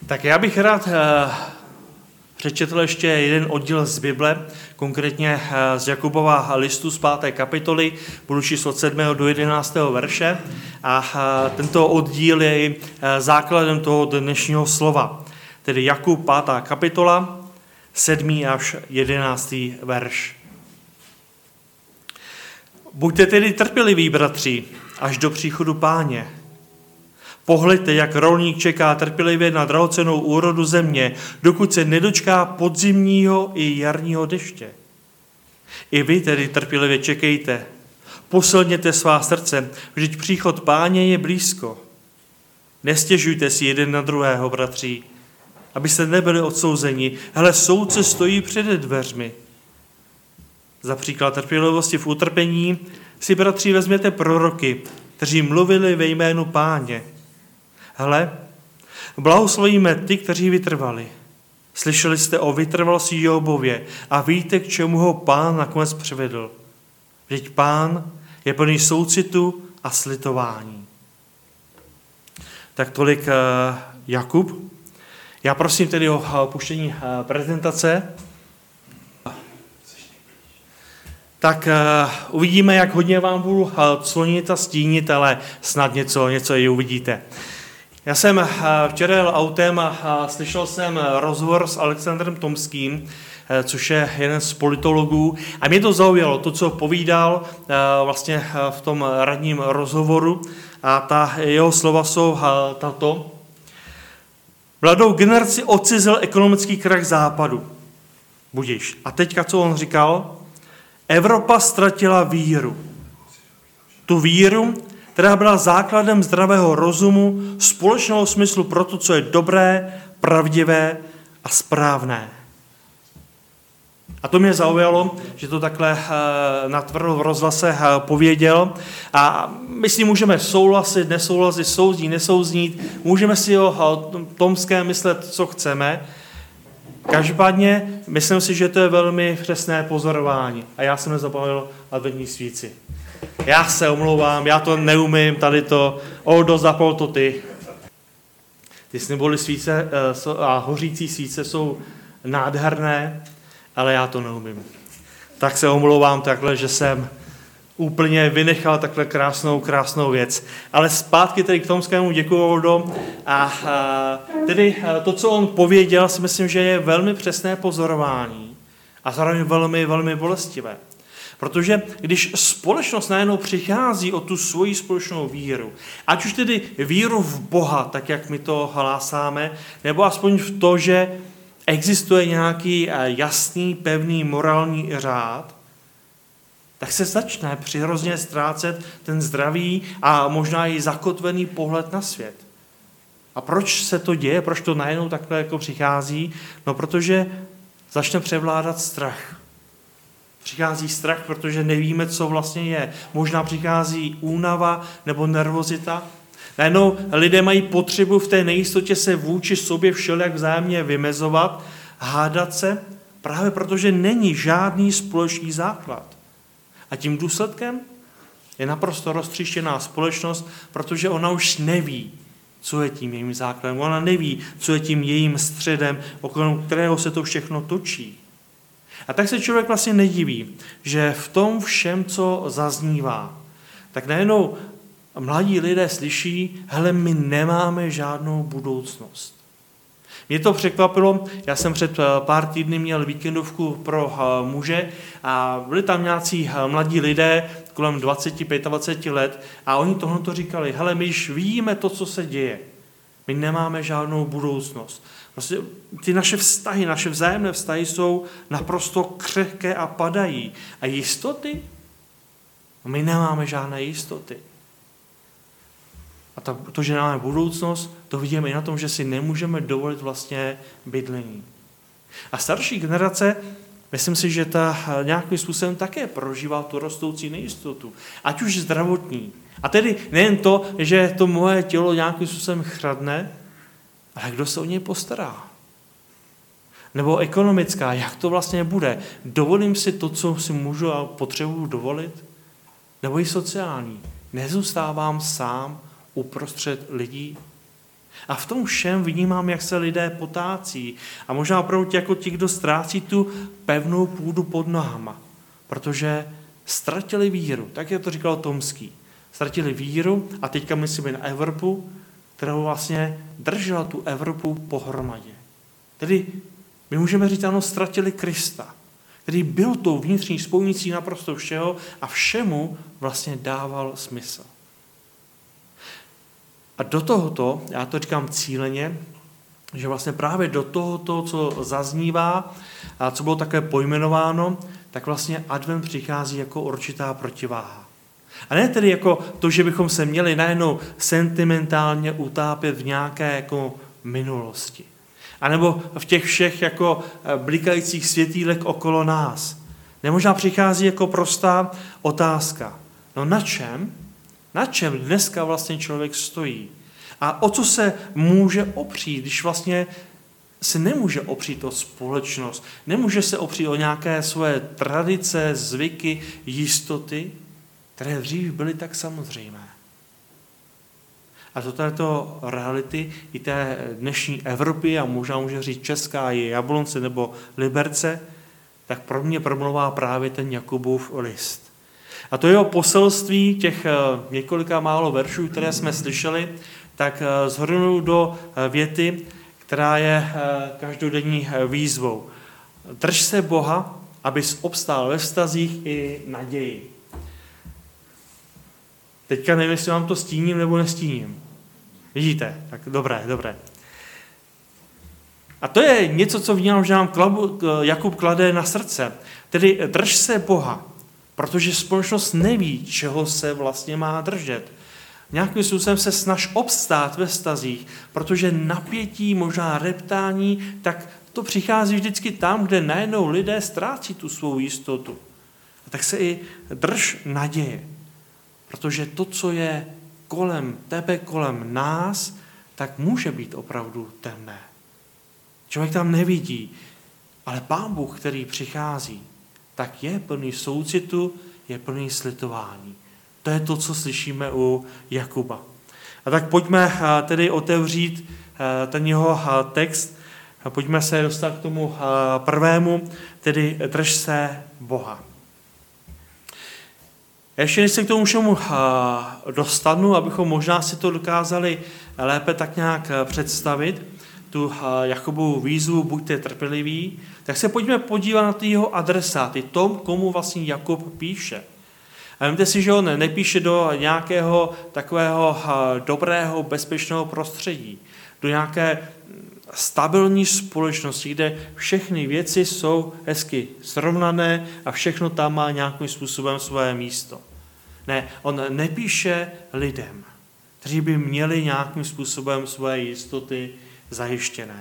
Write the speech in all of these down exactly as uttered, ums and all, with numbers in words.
Tak já bych rád přečetl ještě jeden oddíl z Bible, konkrétně z Jakubova listu z páté kapitoly, budu číst od sedmého do jedenáctého verše a tento oddíl je základem toho dnešního slova, tedy Jakub pátá kapitola, sedmý až jedenáctý verš. Buďte tedy trpěliví, bratři, až do příchodu Páně. Pohleďte, jak rolník čeká trpělivě na drahocennou úrodu země, dokud se nedočká podzimního i jarního deště. I vy tedy trpělivě čekejte. Posilněte svá srdce, vždyť příchod Páně je blízko. Nestěžujte si jeden na druhého, bratři, abyste nebyli odsouzeni. Hele, soudce stojí před dveřmi. Za příklad trpělivosti v utrpení si, bratři, vezměte proroky, kteří mluvili ve jménu Páně. Hele, blahoslovíme ty, kteří vytrvali. Slyšeli jste o vytrvalosti Jobově a víte, k čemu ho Pán nakonec přivedl. Vždyť Pán je plný soucitu a slitování. Tak tolik uh, Jakub. Já prosím tedy o opuštění uh, prezentace. Tak uh, uvidíme, jak hodně vám budu uh, clonit a stínit, ale snad něco, něco i uvidíte. Já jsem uh, včera jel autem a uh, slyšel jsem rozhovor s Alexandrem Tomským, uh, což je jeden z politologů. A mě to zaujalo, to, co povídal uh, vlastně uh, v tom radním rozhovoru. A ta jeho slova jsou uh, tato. Mladou generaci odcizil ekonomický krach západu. Budiš. A teďka, co on říkal? Evropa ztratila víru. Tu víru, která byla základem zdravého rozumu, společného smyslu pro to, co je dobré, pravdivé a správné. A to mě zaujalo, že to takhle natvrdo v rozhlase pověděl. A my si můžeme souhlasit, nesouhlasit, souznít, nesouznít. Můžeme si o Tomském myslet, co chceme. Každopádně myslím si, že to je velmi přesné pozorování. A já jsem nezapomněl adventní svíci. Já se omlouvám, já to neumím, tady to. Oldo, zapal to ty. Ty symboly svíce a hořící svíce jsou nádherné, ale já to neumím. Tak se omlouvám takhle, že jsem úplně vynechal takhle krásnou, krásnou věc. Ale zpátky tedy k Tomskému, děkuji, Oldo. A, a tedy to, co on pověděl, si myslím, že je velmi přesné pozorování a zároveň velmi, velmi bolestivé. Protože když společnost najednou přichází o tu svoji společnou víru, ať už tedy víru v Boha, tak jak my to hlásáme, nebo aspoň v to, že existuje nějaký jasný, pevný morální řád, tak se začne přirozeně ztrácet ten zdravý a možná i zakotvený pohled na svět. A proč se to děje? Proč to najednou takhle jako přichází? No, protože začne převládat strach. Přichází strach, protože nevíme, co vlastně je. Možná přichází únava nebo nervozita. Najednou lidé mají potřebu v té nejistotě se vůči sobě všelijak vzájemně vymezovat, hádat se, právě protože není žádný společný základ. A tím důsledkem je naprosto roztříštěná společnost, protože ona už neví, co je tím jejím základem. Ona neví, co je tím jejím středem, okolo kterého se to všechno točí. A tak se člověk vlastně nediví, že v tom všem, co zaznívá, tak najednou mladí lidé slyší, hele, my nemáme žádnou budoucnost. Mě to překvapilo, já jsem před pár týdny měl víkendovku pro muže a byli tam nějací mladí lidé kolem dvacet, dvacet pět let a oni tohle to říkali, hele, my již víme to, co se děje. My nemáme žádnou budoucnost. Prostě ty naše vztahy, naše vzájemné vztahy jsou naprosto křehké a padají. A jistoty? My nemáme žádné jistoty. A to, to, že nemáme budoucnost, to vidíme i na tom, že si nemůžeme dovolit vlastně bydlení. A starší generace, myslím si, že ta nějakým způsobem také prožívá tu rostoucí nejistotu. Ať už zdravotní. A tedy nejen to, že to moje tělo nějakým způsobem chradne, ale kdo se o něj postará? Nebo ekonomická, jak to vlastně bude? Dovolím si to, co si můžu a potřebuji dovolit? Nebo i sociální. Nezůstávám sám uprostřed lidí? A v tom všem vnímám, jak se lidé potácí. A možná opravdu jako ti, kdo ztrácí tu pevnou půdu pod nohama. Protože ztratili víru, tak jak to říkal Tomský. Ztratili víru a teďka myslíme na Evropu, kterou vlastně držela tu Evropu pohromadě. Tedy my můžeme říct, ano, ztratili Krista, který byl tou vnitřní spojnicí naprosto všeho a všemu vlastně dával smysl. A do tohoto, já to říkám cíleně, že vlastně právě do tohoto, co zaznívá a co bylo také pojmenováno, tak vlastně advent přichází jako určitá protiváha. A ne tedy jako to, že bychom se měli najednou sentimentálně utápět v nějaké jako minulosti. A nebo v těch všech jako blikajících světýlek okolo nás. Nemožná přichází jako prostá otázka. No na čem? Na čem dneska vlastně člověk stojí? A o co se může opřít, když vlastně se nemůže opřít o společnost, nemůže se opřít o nějaké svoje tradice, zvyky, jistoty, které dřív byly tak samozřejmé. A do této reality i té dnešní Evropy, a možná může říct Česká, i Jablonce nebo Liberce, tak pro mě promluvá právě ten Jakubův list. A to jeho poselství, těch několika málo veršů, které jsme slyšeli, tak shrnu do věty, která je každodenní výzvou. Drž se Boha, abys obstál ve vztazích i naději. Teďka nevím, jestli vám to stíním nebo nestíním. Vidíte? Tak dobré, dobré. A to je něco, co vnímám, že nám Jakub klade na srdce. Tedy drž se Boha, protože společnost neví, čeho se vlastně má držet. Nějakým způsobem se snaž obstát ve vztazích, protože napětí, možná reptání, tak to přichází vždycky tam, kde najednou lidé ztrácí tu svou jistotu. A tak se i drž naděje, protože to, co je kolem tebe, kolem nás, tak může být opravdu temné. Člověk tam nevidí, ale Pán Bůh, který přichází, tak je plný soucitu, je plný slitování. To je to, co slyšíme u Jakuba. A tak pojďme tedy otevřít ten jeho text, pojďme se dostat k tomu prvému, tedy drž se Boha. Ještě než se k tomu všemu dostanu, abychom možná si to dokázali lépe tak nějak představit, tu Jakubovu výzvu, buďte trpěliví, tak se pojďme podívat na ty jeho adresáty, tom, komu vlastně Jakub píše. A víte si, že on nepíše do nějakého takového dobrého, bezpečného prostředí, do nějaké stabilní společnosti, kde všechny věci jsou hezky srovnané a všechno tam má nějakým způsobem své místo. Ne, on nepíše lidem, kteří by měli nějakým způsobem své jistoty zajištěné.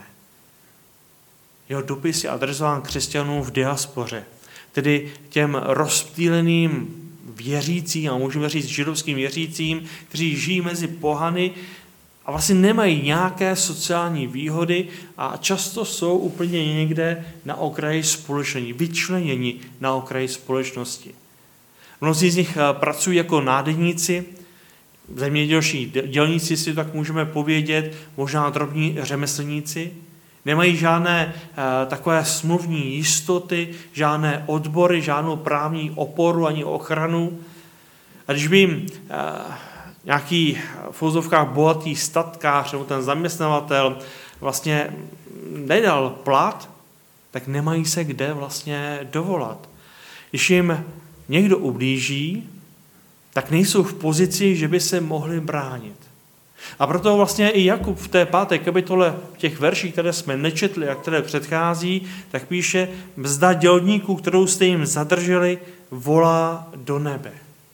Jeho dopis je adresován křesťanům v diaspoře, tedy těm rozptýleným věřícím, a můžeme říct židovským věřícím, kteří žijí mezi pohany a vlastně nemají nějaké sociální výhody a často jsou úplně někde na okraji společnosti, vyčleněni na okraji společnosti. Mnozí z nich pracují jako nádeníci, zemědělští dělníci si tak můžeme povědět, možná drobní řemeslníci, nemají žádné uh, takové smluvní jistoty, žádné odbory, žádnou právní oporu ani ochranu. A když by jim uh, nějaký v uvozovkách bohatý statkář nebo ten zaměstnavatel vlastně nedal plat, tak nemají se kde vlastně dovolat. Když jim někdo ublíží, tak nejsou v pozici, že by se mohli bránit. A proto vlastně i Jakub v té páté kapitole těch verší, které jsme nečetli a které předchází, tak píše, mzda dělníků, kterou jste jim zadrželi, volá do nebe.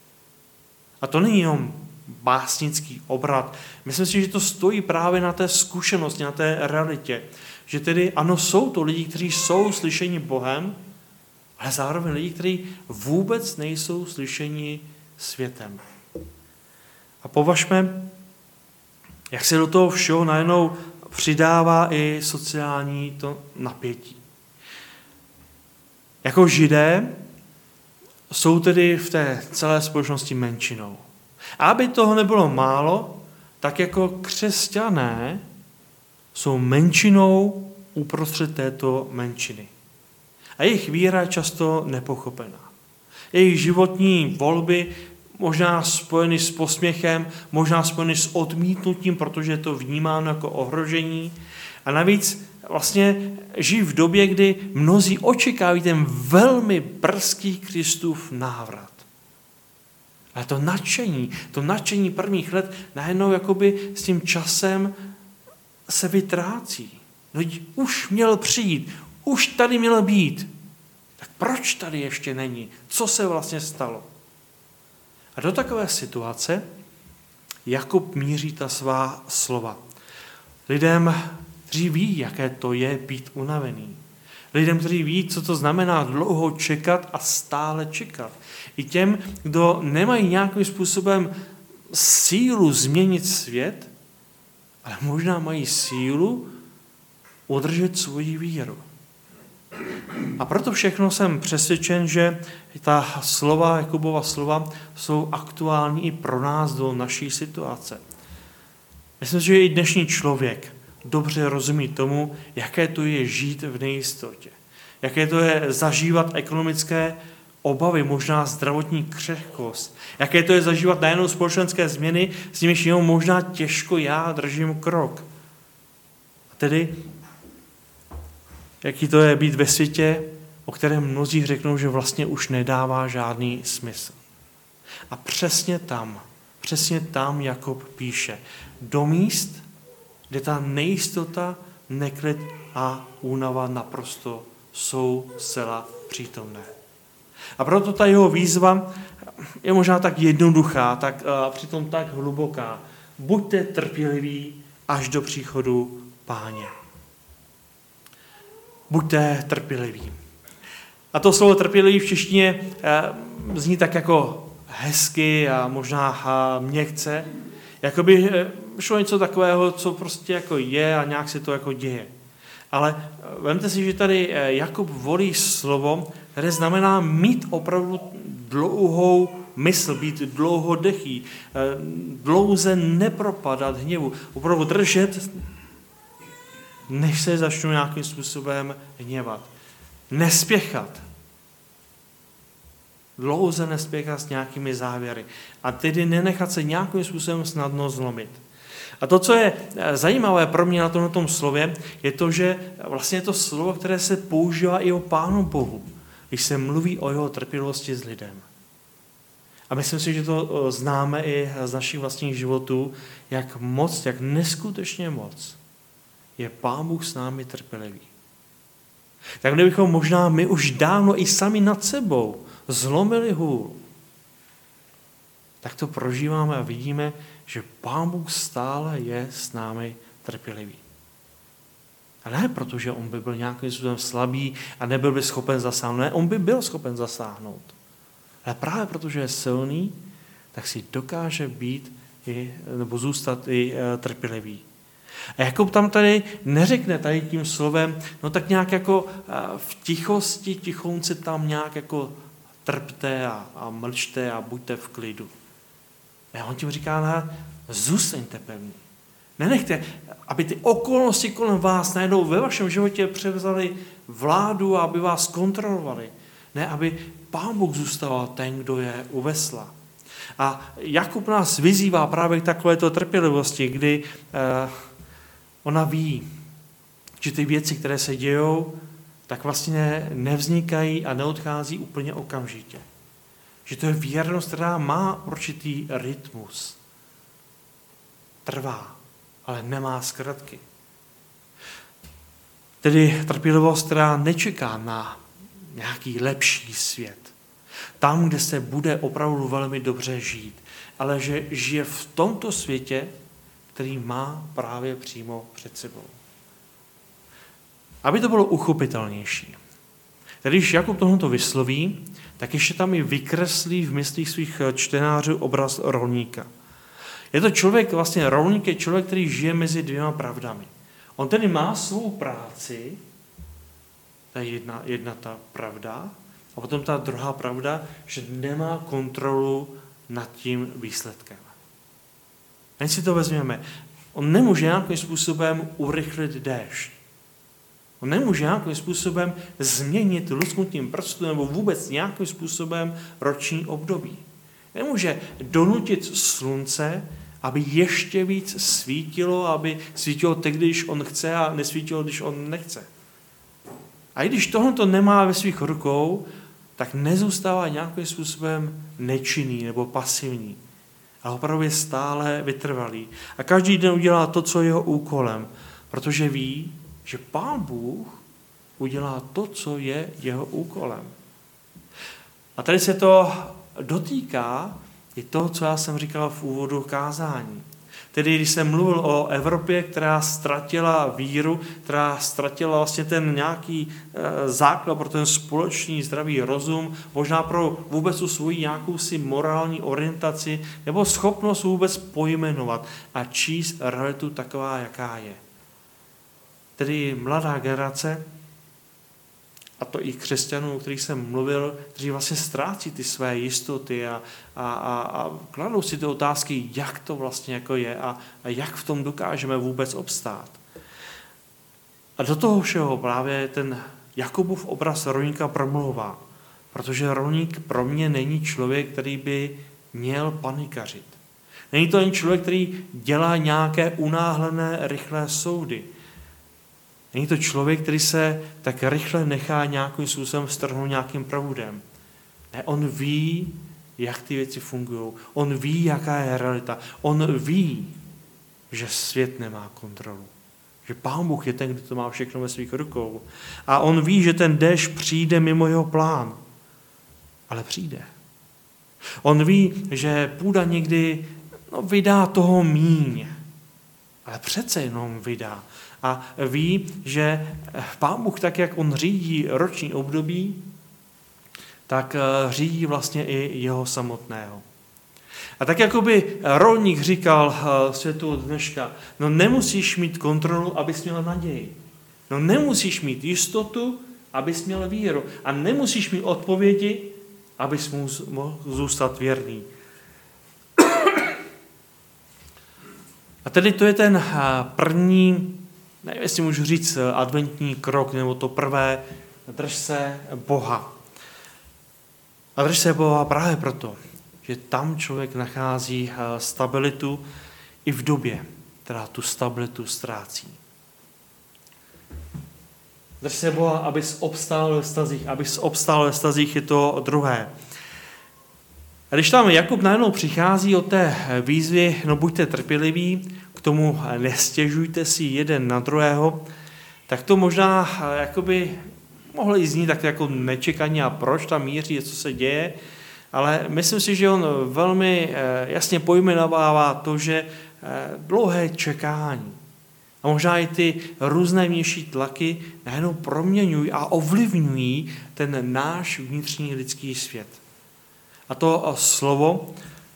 A to není jenom básnický obrat. Myslím si, že to stojí právě na té zkušenosti, na té realitě. Že tedy ano, jsou to lidi, kteří jsou slyšeni Bohem, ale zároveň lidi, kteří vůbec nejsou slyšeni světem. A považme, jak se do toho všeho najednou přidává i sociální to napětí. Jako Židé jsou tedy v té celé společnosti menšinou. A aby toho nebylo málo, tak jako křesťané jsou menšinou uprostřed této menšiny. A jejich víra je často nepochopená. Jejich životní volby možná spojeny s posměchem, možná spojeny s odmítnutím, protože je to vnímáno jako ohrožení. A navíc vlastně žijí v době, kdy mnozí očekávají ten velmi brzký Kristův návrat. Ale to nadšení, to nadšení prvních let najednou jakoby s tím časem se vytrácí. No, už měl přijít, už tady měl být. Tak proč tady ještě není? Co se vlastně stalo? A do takové situace Jakub míří ta svá slova. Lidem, kteří ví, jaké to je být unavený. Lidem, kteří ví, co to znamená dlouho čekat a stále čekat. I těm, kdo nemají nějakým způsobem sílu změnit svět, ale možná mají sílu udržet svoji víru. A proto všechno jsem přesvědčen, že ta slova, Jakubova slova, jsou aktuální i pro nás do naší situace. Myslím, že i dnešní člověk dobře rozumí tomu, jaké to je žít v nejistotě. Jaké to je zažívat ekonomické obavy, možná zdravotní křehkost. Jaké to je zažívat najednou společenské změny, s nimiž jenom možná těžko já držím krok. A tedy, jaký to je být ve světě, o kterém mnozí řeknou, že vlastně už nedává žádný smysl. A přesně tam, přesně tam Jakub píše, do míst, kde ta nejistota, neklid a únava naprosto jsou zcela přítomné. A proto ta jeho výzva je možná tak jednoduchá, tak a přitom tak hluboká. Buďte trpěliví až do příchodu Páně. Buďte trpěliví. A to slovo trpělivý v češtině zní tak jako hezky a možná měkce, jako by šlo něco takového, co prostě jako je a nějak se to jako děje. Ale vemte si, že tady Jakub volí slovo, které znamená mít opravdu dlouhou mysl, být dlouhodechý, dlouze nepropadat hněvu, opravdu držet, než se začnou nějakým způsobem hněvat. Nespěchat. Dlouze nespěchat s nějakými závěry. A tedy nenechat se nějakým způsobem snadno zlomit. A to, co je zajímavé pro mě na tomto slově, je to, že vlastně je to slovo, které se používá i o Pánu Bohu, když se mluví o jeho trpělivosti s lidem. A myslím si, že to známe i z našich vlastních životů, jak moc, jak neskutečně moc je Pán Bůh s námi trpělivý. Tak kdybychom možná my už dávno i sami nad sebou zlomili hůl, tak to prožíváme a vidíme, že Pán Bůh stále je s námi trpělivý. A ne proto, že on by byl nějakým způsobem slabý a nebyl by schopen zasáhnout. Ne, on by byl schopen zasáhnout. Ale právě protože je silný, tak si dokáže být i, nebo zůstat i trpělivý. A Jakub tam tady neřekne tady tím slovem, no tak nějak jako v tichosti, tichounce tam nějak jako trpte a, a mlčte a buďte v klidu. A on tím říká, ne, zůstaňte pevní. Nenechte, aby ty okolnosti kolem vás najednou ve vašem životě převzaly vládu a aby vás kontrolovali. Ne, aby Pán Bůh zůstával ten, kdo je u vesla. A Jakub nás vyzývá právě k takovéto trpělivosti, kdy eh, ona ví, že ty věci, které se dějou, tak vlastně nevznikají a neodchází úplně okamžitě. Že to je věrnost, která má určitý rytmus. Trvá, ale nemá zkratky. Tedy trpělivost, která nečeká na nějaký lepší svět. Tam, kde se bude opravdu velmi dobře žít, ale že žije v tomto světě, který má právě přímo před sebou. Aby to bylo uchopitelnější. Tedy když Jakub tohoto vysloví, tak ještě tam i vykreslí v myslích svých čtenářů obraz rolníka. Je to člověk, vlastně rolník je člověk, který žije mezi dvěma pravdami. On tedy má svou práci, to je jedna, jedna ta pravda, a potom ta druhá pravda, že nemá kontrolu nad tím výsledkem. Než si to vezmeme, on nemůže nějakým způsobem urychlit déšť. On nemůže nějakým způsobem změnit lusknutím prstu nebo vůbec nějakým způsobem roční období. Nemůže donutit slunce, aby ještě víc svítilo, aby svítilo teď, když on chce a nesvítilo, když on nechce. A i když tohle nemá ve svých rukou, tak nezůstává nějakým způsobem nečinný nebo pasivní. A opravdu je stále vytrvalý. A každý den udělá to, co je jeho úkolem, protože ví, že Pán Bůh udělá to, co je jeho úkolem. A tady se to dotýká i toho, co já jsem říkal v úvodu kázání. Tedy když jsem mluvil o Evropě, která ztratila víru, která ztratila vlastně ten nějaký základ pro ten společný zdravý rozum, možná pro vůbec tu svoji nějakou si morální orientaci, nebo schopnost vůbec pojmenovat a číst realitu taková, jaká je. Tedy mladá generace, a to i křesťanů, o kterých jsem mluvil, kteří vlastně ztrácí ty své jistoty a, a, a, a kladou si ty otázky, jak to vlastně jako je a, a jak v tom dokážeme vůbec obstát. A do toho všeho právě ten Jakubův obraz rolníka promlouvá, protože rolník pro mě není člověk, který by měl panikařit. Není to ani člověk, který dělá nějaké unáhlené, rychlé soudy. Není to člověk, který se tak rychle nechá nějakým způsobem strhnout nějakým proudem. Ne, on ví, jak ty věci fungují. On ví, jaká je realita. On ví, že svět nemá kontrolu. Že Pán Bůh je ten, kdo to má všechno ve svých rukou. A on ví, že ten déšť přijde mimo jeho plán. Ale přijde. On ví, že půda někdy no, vydá toho míň. Ale přece jenom vydá. A ví, že Pán Bůh, tak jak on řídí roční období, tak řídí vlastně i jeho samotného. A tak jako by rolník říkal světu dneška, no nemusíš mít kontrolu, abys měl naději. No nemusíš mít jistotu, abys měl víru. A nemusíš mít odpovědi, abys mohl zůstat věrný. A tedy to je ten první, nevím, jestli můžu říct adventní krok, nebo to prvé, drž se Boha. A drž se Boha právě proto, že tam člověk nachází stabilitu i v době, která tu stabilitu ztrácí. Drž se Boha, abys obstál ve vztazích. Abys obstál ve vztazích je to druhé. A když tam Jakub najednou přichází od té výzvy, no buďte trpěliví, k tomu nestěžujte si jeden na druhého, tak to možná jakoby mohlo i znít tak jako nečekaně a proč tam míří, co se děje, ale myslím si, že on velmi jasně pojmenovává to, že dlouhé čekání a možná i ty různé vnější tlaky najednou proměňují a ovlivňují ten náš vnitřní lidský svět. A to slovo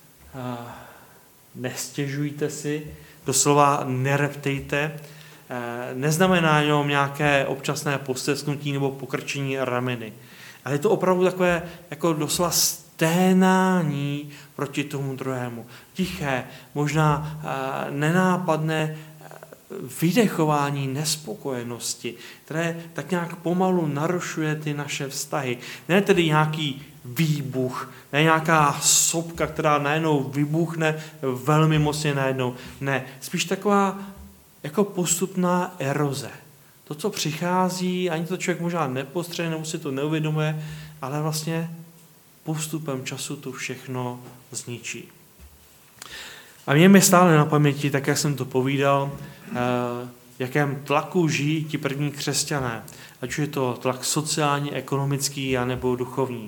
nestěžujte si, doslova nereptejte, neznamená jenom nějaké občasné postesknutí nebo pokrčení rameny. Ale je to opravdu takové jako doslova sténání proti tomu druhému. Tiché, možná nenápadné vydechování nespokojenosti, které tak nějak pomalu narušuje ty naše vztahy. Ne tedy nějaký výbuch, ne nějaká sopka, která najednou vybuchne velmi mocně najednou. Ne, spíš taková jako postupná eroze. To, co přichází, ani to člověk možná nepostřehne, nebo si to neuvědomuje, ale vlastně postupem času to všechno zničí. A mě mi stále na paměti, tak jak jsem to povídal, v jakém tlaku žijí ti první křesťané. Ať je to tlak sociální, ekonomický, anebo duchovní.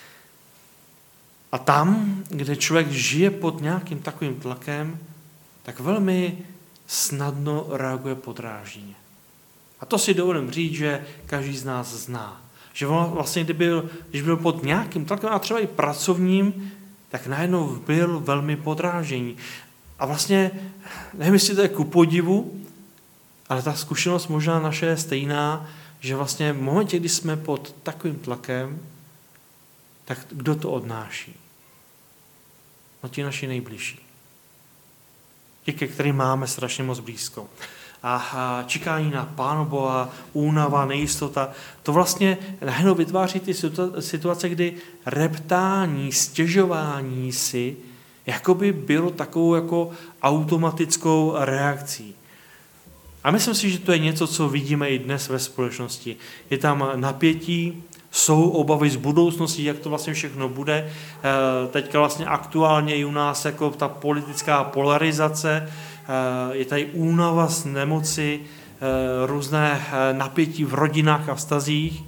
A tam, kde člověk žije pod nějakým takovým tlakem, tak velmi snadno reaguje podrážděně. A to si dovolím říct, že každý z nás zná. Že vlastně, když byl, když byl pod nějakým tlakem, a třeba i pracovním, tak najednou byl velmi podrážděný. A vlastně, nevím, jestli to je ku podivu, ale ta zkušenost možná naše je stejná, že vlastně v momentě, kdy jsme pod takovým tlakem, tak kdo to odnáší? No ti naši nejbližší. ti, ke kterým máme strašně moc blízko. A čekání na Pána Boha, únava, nejistota, to vlastně najednou vytváří ty situace, kdy reptání, stěžování si, jakoby bylo takovou jako automatickou reakcí. A myslím si, že to je něco, co vidíme i dnes ve společnosti. Je tam napětí, jsou obavy z budoucnosti, jak to vlastně všechno bude. Teďka vlastně aktuálně i u nás jako ta politická polarizace, je tady únava z nemoci, různé napětí v rodinách a vztazích.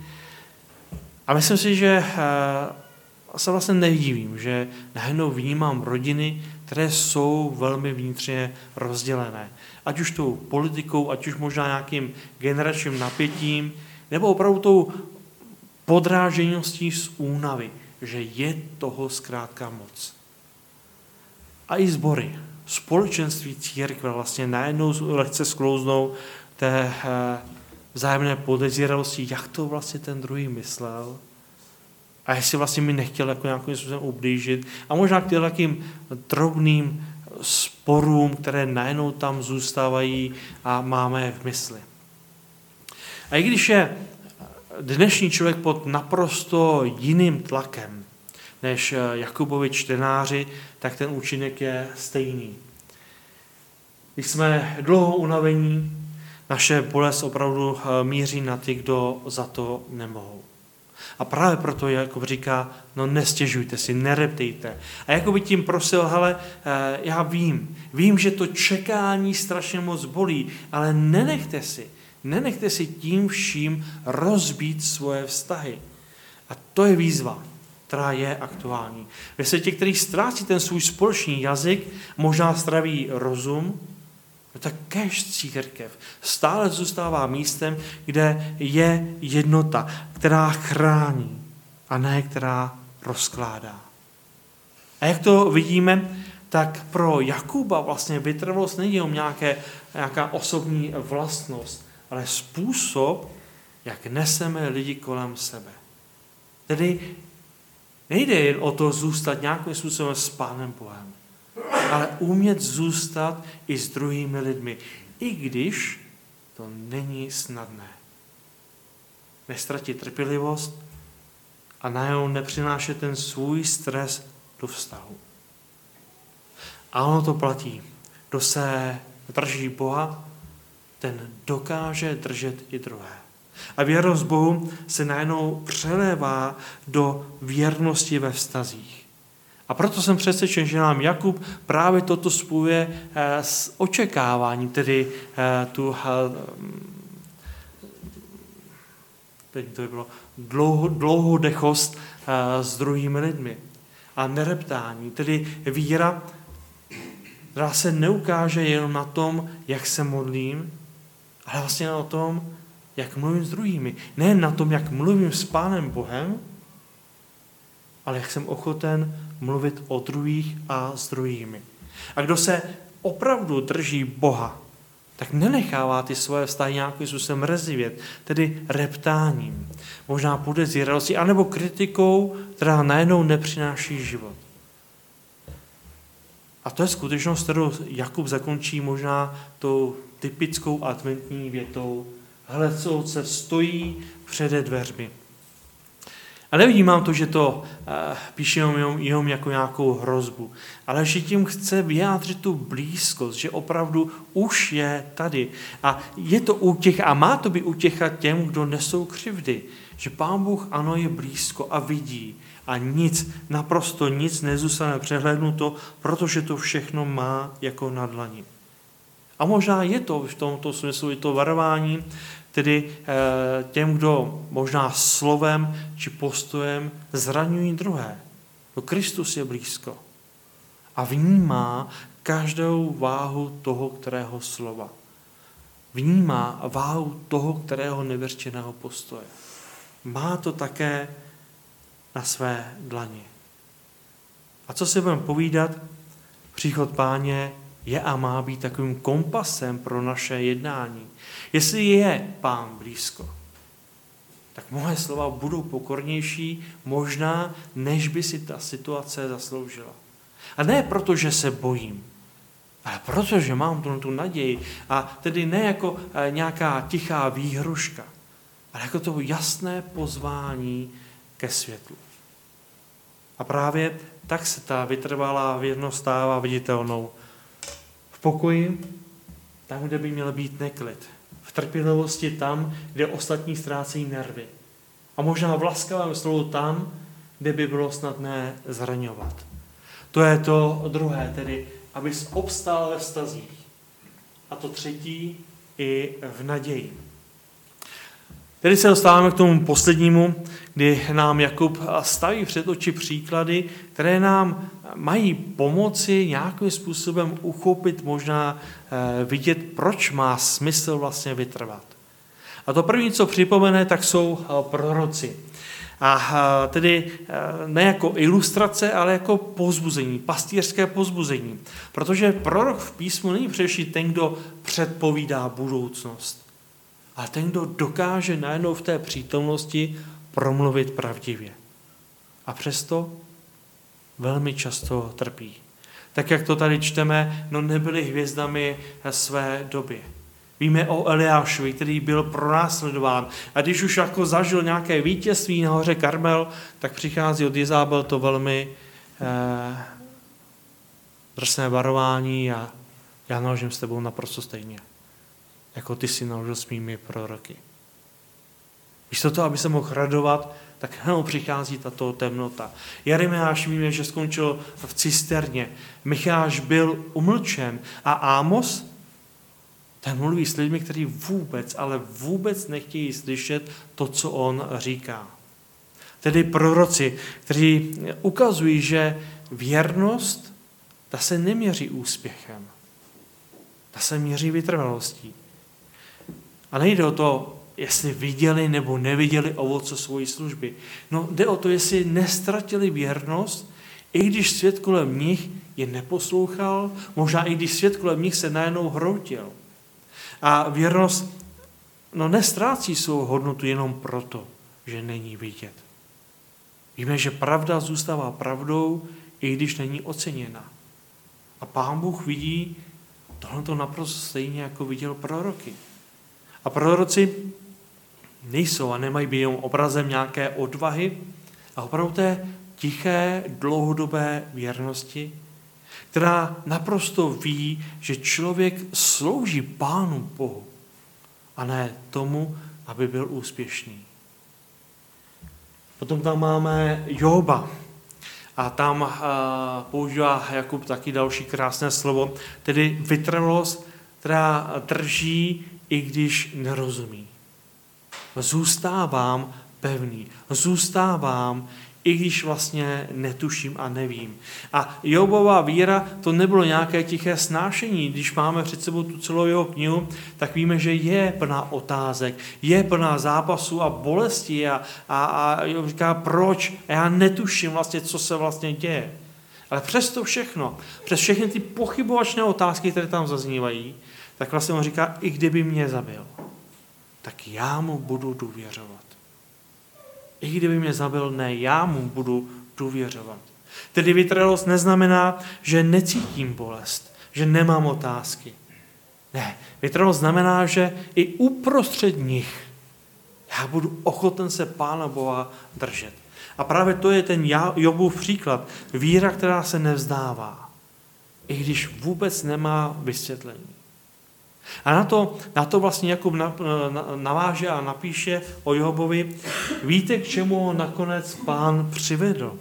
A myslím si, že se vlastně nedivím, že najednou vnímám rodiny, které jsou velmi vnitřně rozdělené. Ať už tou politikou, ať už možná nějakým generačním napětím, nebo opravdu tou podrážeností z únavy, že je toho zkrátka moc. A i sbory, společenství církve vlastně najednou lehce sklouznou té vzájemné podezíravosti, jak to vlastně ten druhý myslel a jestli vlastně mi nechtěl jako nějakým způsobem ublížit a možná k těm drobným sporům, které najednou tam zůstávají a máme je v mysli. A i když je dnešní člověk pod naprosto jiným tlakem než Jakubovi čtenáři, tak ten účinek je stejný. Když jsme dlouho unavení, naše bolest opravdu míří na ty, kdo za to nemohou. A právě proto Jakub říká, no nestěžujte si, nereptejte. A Jakub by tím prosil, hele, já vím, vím, že to čekání strašně moc bolí, ale nenechte si, nenechte si tím vším rozbít svoje vztahy. A to je výzva, která je aktuální. Ve světě, který ztrácí ten svůj společný jazyk, možná zdraví rozum, no tak kéž církev stále zůstává místem, kde je jednota, která chrání a ne která rozkládá. A jak to vidíme, tak pro Jakuba vlastně vytrvalost není jenom nějaké, nějaká osobní vlastnost, ale způsob, jak neseme lidi kolem sebe. Tedy nejde jen o to zůstat nějakým způsobem s Pánem Bohem, ale umět zůstat i s druhými lidmi, i když to není snadné. Nestratit trpělivost a najednou nepřinášet ten svůj stres do vztahu. A ono to platí. Kdo se drží Boha, ten dokáže držet i druhé. A věrnost Bohu se najednou přelévá do věrnosti ve vztazích. A proto jsem přesvědčen, že nám Jakub právě toto spojuje s očekáváním, tedy tu teď to by bylo dlouho, dlouhodechost s druhými lidmi. A nereptání, tedy víra, která se neukáže jenom na tom, jak se modlím, ale vlastně na tom, jak mluvím s druhými. Ne na tom, jak mluvím s Pánem Bohem, ale jak jsem ochoten mluvit o druhých a s druhými. A kdo se opravdu drží Boha, tak nenechává ty svoje vztahy nějakým způsobem rezivět, tedy reptáním, možná podezíralostí, anebo kritikou, která najednou nepřináší život. A to je skutečnost, kterou Jakub zakončí možná tou typickou adventní větou. Hle, co otce stojí přede dveřmi. A nevnímám to, že to uh, píše jenom, jenom jako nějakou hrozbu, ale že tím chce vyjádřit tu blízkost, že opravdu už je tady. A je to útěcha, a má to být útěcha těm, kdo nesou křivdy. Že Pán Bůh ano je blízko a vidí a nic, naprosto nic nezůstane přehlédnuto, protože to všechno má jako na dlani. A možná je to v tomto smyslu i to varování, tedy těm, kdo možná slovem či postojem zraňují druhé. To Kristus je blízko a vnímá každou váhu toho, kterého slova. Vnímá váhu toho, kterého nevyřčeného postoje. Má to také na své dlani. A co si budeme povídat, příchod Páně je a má být takovým kompasem pro naše jednání. Jestli je Pán blízko, tak moje slova budou pokornější, možná, než by si ta situace zasloužila. A ne proto, že se bojím, Ale protože mám tu, tu naději, a tedy ne jako nějaká tichá výhruška, ale jako to jasné pozvání ke světlu. A právě tak se ta vytrvalá věrnost stává viditelnou. V pokoji, tam, kde by měl být neklid. V trpělivosti tam, kde ostatní ztrácejí nervy. A možná v laskavém slovu tam, kde by bylo snadné zraňovat. To je to druhé, tedy abys obstál ve vztazích. A to třetí i v naději. Tedy se dostáváme k tomu poslednímu, kdy nám Jakub staví před oči příklady, které nám mají pomoci nějakým způsobem uchopit, možná vidět, proč má smysl vlastně vytrvat. A to první, co připomene, tak jsou proroci. A tedy ne jako ilustrace, ale jako povzbuzení, pastýřské povzbuzení. Protože prorok v písmu není především ten, kdo předpovídá budoucnost, ale ten, kdo dokáže najednou v té přítomnosti promluvit pravdivě. A přesto velmi často trpí. Tak, jak to tady čteme, no nebyli hvězdami své doby. Víme o Eliášovi, který byl pronásledován. A když už jako zažil nějaké vítězství na hoře Karmel, tak přichází od Jezábel to velmi eh, drsné varování a já naložím s tebou naprosto stejně, jako ty si naložil s mými proroky. Místo toho, aby se mohl radovat, tak hned přichází tato temnota. Jeremiáš víme, že skončil v cisterně. Micháš byl umlčen. A Ámos, ten mluví s lidmi, kteří vůbec, ale vůbec nechtějí slyšet to, co on říká. Tedy proroci, kteří ukazují, že věrnost, ta se neměří úspěchem. Ta se měří vytrvalostí. A nejde o to, jestli viděli nebo neviděli ovoce svojí služby. No, jde o to, jestli nestratili věrnost, i když svět kolem nich je neposlouchal, možná i když svět kolem nich se najednou hroutil. A věrnost no, nestrácí svou hodnotu jenom proto, že není vidět. Víme, že pravda zůstává pravdou, i když není oceněna. A Pán Bůh vidí tohle naprosto stejně, jako viděl proroky. A proroci nejsou a nemají být jenom obrazem nějaké odvahy a opravdu té tiché, dlouhodobé věrnosti, která naprosto ví, že člověk slouží Pánu Bohu a ne tomu, aby byl úspěšný. Potom tam máme Joba a tam uh, používá Jakub taky další krásné slovo, tedy vytrvalost, která drží, i když nerozumí. Zůstávám pevný, zůstávám, i když vlastně netuším a nevím. A Jobova víra, to nebylo nějaké tiché snášení. Když máme před sebou tu celou jeho knihu, tak víme, že je plná otázek, je plná zápasů a bolesti a, a, a Job říká, proč? A já netuším vlastně, co se vlastně děje. Ale přesto všechno, přes všechny ty pochybovačné otázky, které tam zaznívají, tak vlastně on říká, i kdyby mě zabil, tak já mu budu důvěřovat. I kdyby mě zabil, ne, já mu budu důvěřovat. Tedy vytrvalost neznamená, že necítím bolest, že nemám otázky. Ne, vytrvalost znamená, že i uprostřed nich já budu ochoten se Pána Boha držet. A právě to je ten Jobův příklad. Víra, která se nevzdává, i když vůbec nemá vysvětlení. A na to, na to vlastně Jakub naváže a napíše o Jobovi, víte, k čemu ho nakonec Pán přivedl.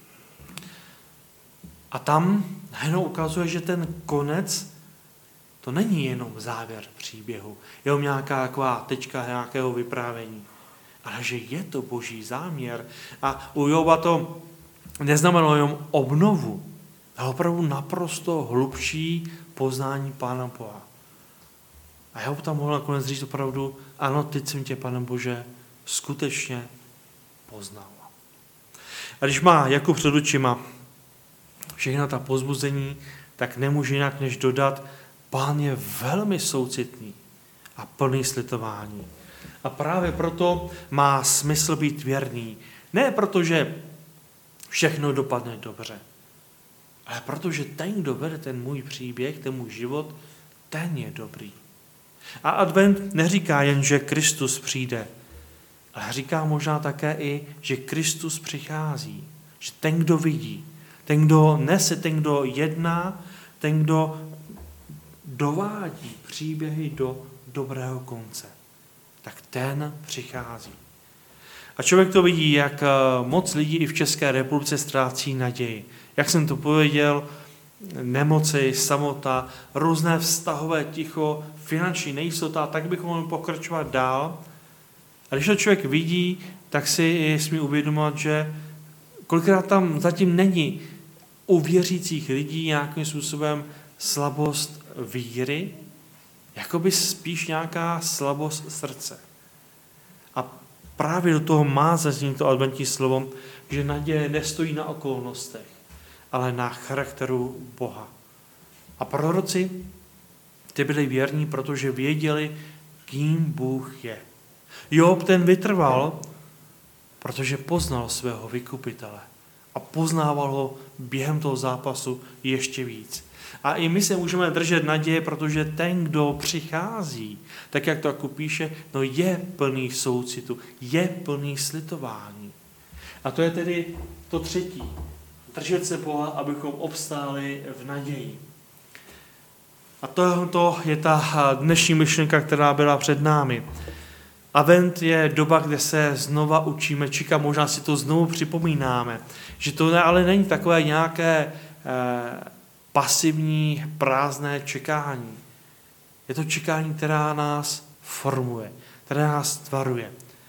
A tam najednou ukazuje, že ten konec, to není jenom závěr příběhu, jenom nějaká taková tečka nějakého vyprávění, ale že je to Boží záměr. A u Joba to neznamenalo jenom obnovu, ale opravdu naprosto hlubší poznání Pána Boha. A já tam mohl nakonec říct opravdu, ano, teď jsem tě, Pane Bože, skutečně poznal. A když má Jakub před očima všechna ta povzbuzení, tak nemůže jinak než dodat, Pán je velmi soucitný a plný slitování. A právě proto má smysl být věrný. Ne proto, že všechno dopadne dobře, ale protože ten, kdo vede ten můj příběh, ten můj život, ten je dobrý. A advent neříká jen, že Kristus přijde, ale říká možná také i, že Kristus přichází. Že ten, kdo vidí, ten, kdo nese, ten, kdo jedná, ten, kdo dovádí příběhy do dobrého konce, tak ten přichází. A člověk to vidí, jak moc lidí i v České republice ztrácí naději. Jak jsem to pověděl, nemoci, samota, různé vztahové ticho, finanční nejistota, tak bychom mohli pokračovat dál. A když to člověk vidí, tak si smí uvědomovat, že kolikrát tam zatím není u věřících lidí nějakým způsobem slabost víry, jakoby spíš nějaká slabost srdce. A právě do toho má zaznít to adventní slovo, že naděje nestojí na okolnostech, ale na charakteru Boha. A proroci, ty byli věrní, protože věděli, kým Bůh je. Job ten vytrval, protože poznal svého vykupitele a poznával ho během toho zápasu ještě víc. A i my se můžeme držet naděje, protože ten, kdo přichází, tak jak to jako píše, no je plný soucitu, je plný slitování. A to je tedy to třetí. Držet se Boha, abychom obstáli v naději. A to, to je ta dnešní myšlenka, která byla před námi. Advent je doba, kde se znova učíme, čeká, možná si to znovu připomínáme, že to ale není takové nějaké eh, pasivní, prázdné čekání. Je to čekání, která nás formuje, která nás tvaruje.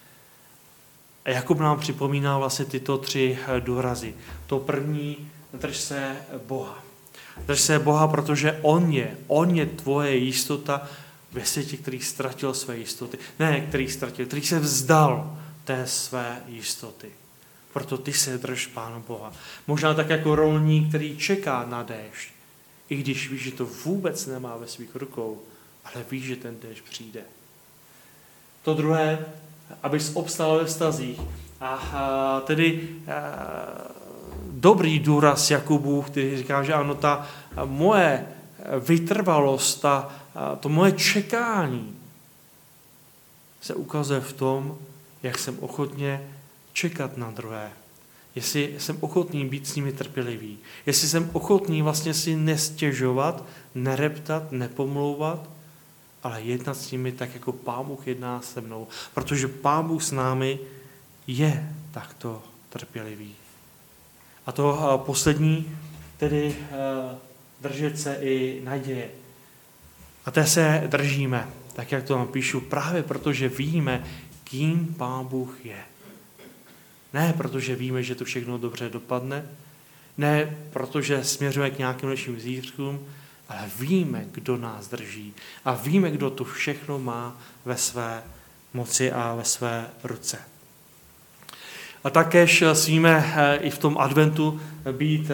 A Jakub nám připomíná vlastně tyto tři důrazy. To první, drž se Boha. Drž se Boha, protože On je, On je tvoje jistota ve světě, který ztratil své jistoty. Ne, který ztratil, který se vzdal té své jistoty. Proto ty se drž Pána Boha. Možná tak jako rolník, který čeká na déšť, i když ví, že to vůbec nemá ve svých rukou, ale ví, že ten déšť přijde. To druhé, abys obstál ve vztazích. A, a tedy a, dobrý důraz Jakubů, který říká, že ano, ta moje vytrvalost, ta, to moje čekání se ukazuje v tom, jak jsem ochotně čekat na druhé. Jestli jsem ochotný být s nimi trpělivý. Jestli jsem ochotný vlastně si nestěžovat, nereptat, nepomlouvat, ale jednat s nimi tak, jako Pán Bůh jedná se mnou. Protože Pán Bůh s námi je takto trpělivý. A to poslední, tedy držet se i naděje. A té se držíme, tak jak to napíšu, právě protože víme, kým Pán Bůh je. Ne protože víme, že to všechno dobře dopadne, ne protože směřujeme k nějakým lepším zítřkům, ale víme, kdo nás drží. A víme, kdo to všechno má ve své moci a ve své ruce. A takéž smíme i v tom adventu být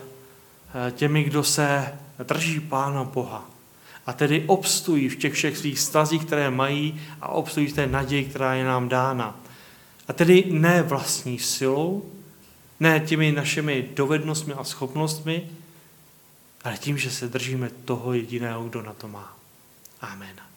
těmi, kdo se drží Pána Boha. A tedy obstojí v těch všech svých vztazích, které mají, a obstojí v té naději, která je nám dána. A tedy ne vlastní silou, ne těmi našimi dovednostmi a schopnostmi, ale tím, že se držíme toho jediného, kdo na to má. Amen.